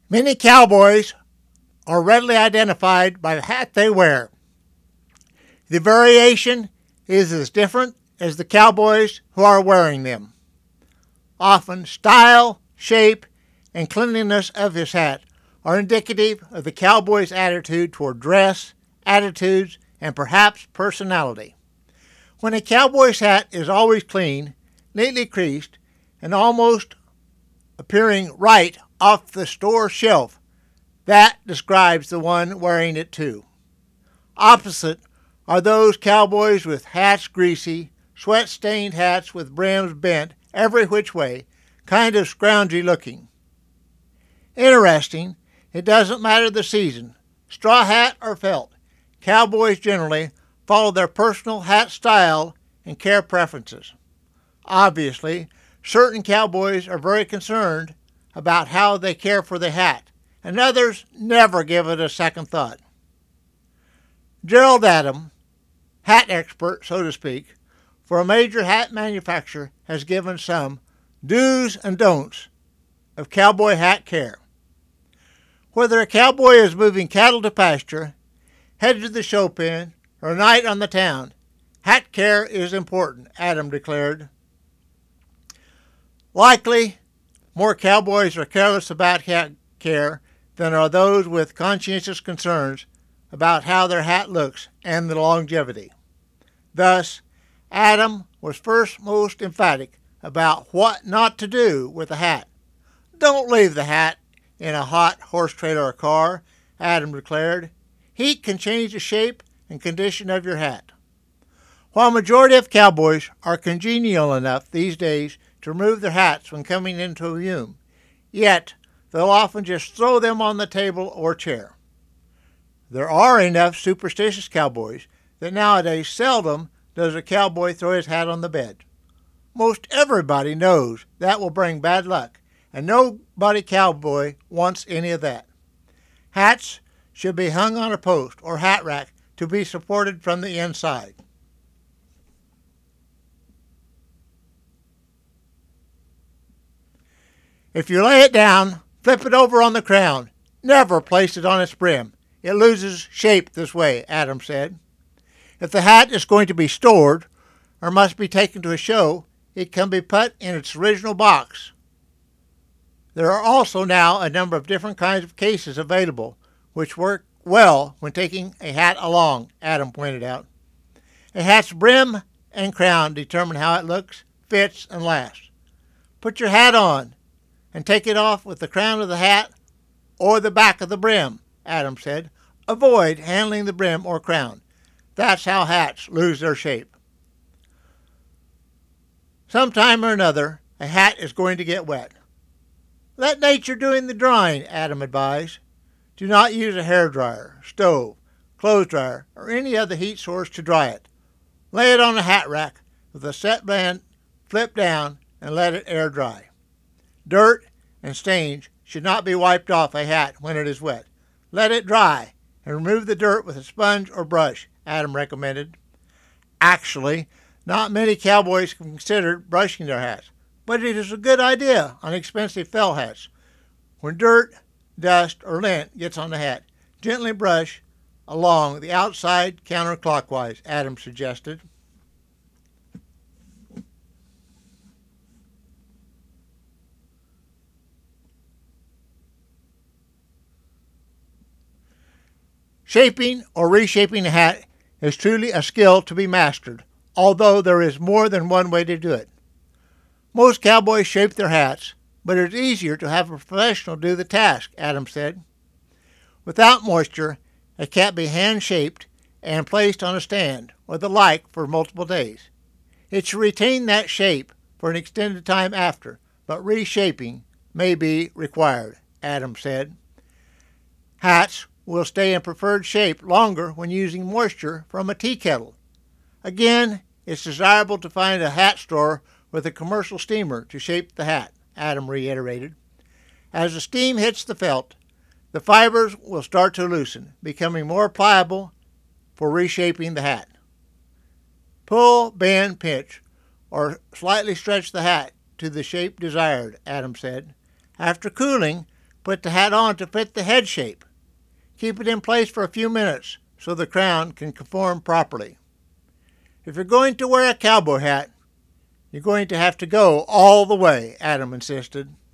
Many cowboys are readily identified by the hat they wear. The variation is as different as the cowboys who are wearing them. Often, style, shape, and cleanliness of his hat are indicative of the cowboy's attitude toward dress, attitudes, and perhaps personality. When a cowboy's hat is always clean, neatly creased, and almost appearing right off the store shelf, that describes the one wearing it too. Opposite are those cowboys with hats greasy, sweat-stained hats with brims bent every which way, kind of scroungy looking. Interesting, it doesn't matter the season, straw hat or felt. Cowboys generally follow their personal hat style and care preferences. Obviously, certain cowboys are very concerned about how they care for the hat, and others never give it a second thought. Gerald Adam, hat expert, so to speak, for a major hat manufacturer, has given some do's and don'ts of cowboy hat care. Whether a cowboy is moving cattle to pasture, headed to the show pen, or a night on the town, hat care is important, Adam declared. Likely, more cowboys are careless about hat care than are those with conscientious concerns about how their hat looks and the longevity. Thus, Adam was first most emphatic about what not to do with a hat. Don't leave the hat in a hot horse trailer or car, Adam declared. Heat can change the shape and condition of your hat. While majority of cowboys are congenial enough these days to remove their hats when coming into a room, yet they'll often just throw them on the table or chair. There are enough superstitious cowboys that nowadays seldom does a cowboy throw his hat on the bed. Most everybody knows that will bring bad luck, and nobody cowboy wants any of that. Hats should be hung on a post or hat rack to be supported from the inside. If you lay it down, flip it over on the crown. Never place it on its brim. It loses shape this way, Adam said. If the hat is going to be stored or must be taken to a show, it can be put in its original box. There are also now a number of different kinds of cases available, which work well when taking a hat along, Adam pointed out. A hat's brim and crown determine how it looks, fits, and lasts. Put your hat on and take it off with the crown of the hat or the back of the brim, Adam said. Avoid handling the brim or crown. That's how hats lose their shape. Sometime or another, a hat is going to get wet. Let nature do the drying, Adam advised. Do not use a hairdryer, stove, clothes dryer, or any other heat source to dry it. Lay it on a hat rack with a set band flipped down and let it air dry. Dirt and stains should not be wiped off a hat when it is wet. Let it dry and remove the dirt with a sponge or brush, Adam recommended. Actually, not many cowboys consider brushing their hats, but it is a good idea on expensive felt hats. When dirt, dust, or lint gets on the hat, gently brush along the outside counterclockwise, Adam suggested. Shaping or reshaping a hat is truly a skill to be mastered, although there is more than one way to do it. Most cowboys shape their hats, but it is easier to have a professional do the task, Adam said. Without moisture, it can't be hand-shaped and placed on a stand or the like for multiple days. It should retain that shape for an extended time after, but reshaping may be required, Adam said. Hats will stay in preferred shape longer when using moisture from a tea kettle. Again, it's desirable to find a hat store with a commercial steamer to shape the hat, Adam reiterated. As the steam hits the felt, the fibers will start to loosen, becoming more pliable for reshaping the hat. Pull, bend, pinch, or slightly stretch the hat to the shape desired, Adam said. After cooling, Put the hat on to fit the head shape. Keep it in place for a few minutes so the crown can conform properly. If you're going to wear a cowboy hat, you're going to have to go all the way, Adam insisted.